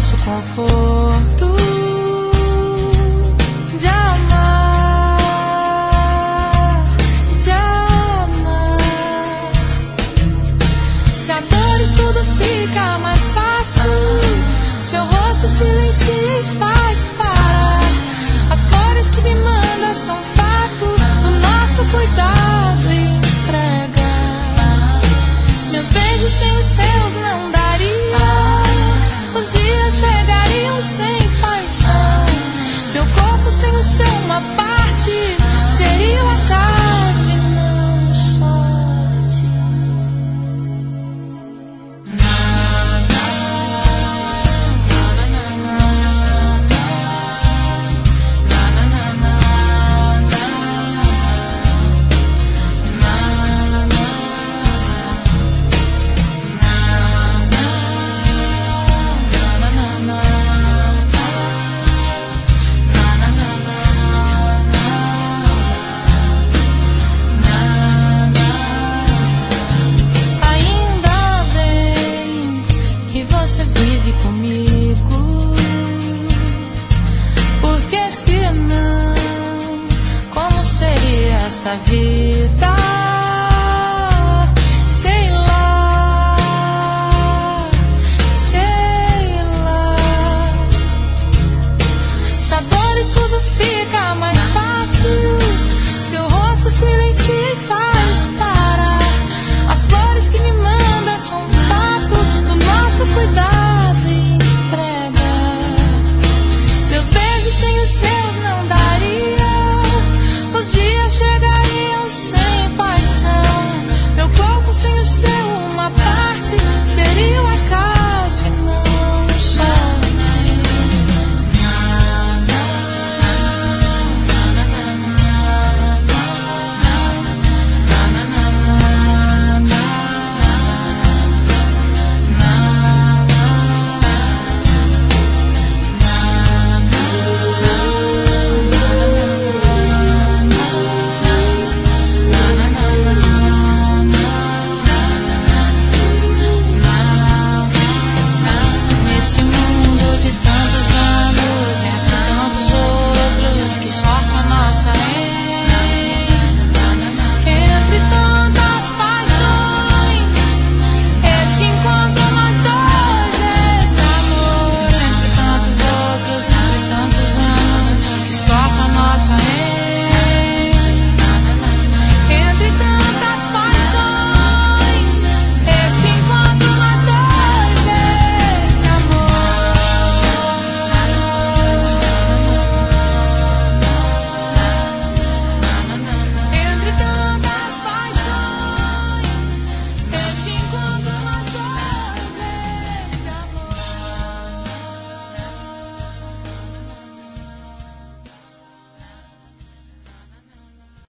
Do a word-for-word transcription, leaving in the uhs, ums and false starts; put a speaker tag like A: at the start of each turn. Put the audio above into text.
A: nosso conforto de amar, de amar. Se a dores tudo fica mais fácil, seu rosto silencia e faz parar. As flores que me manda são fato do nosso cuidado e entrega. Meus beijos sem os seus não daria. Os dias chegariam sem paixão. Meu corpo sem o seu uma parte seria o acaso e não sorte. Você vive comigo, porque senão, como seria esta vida?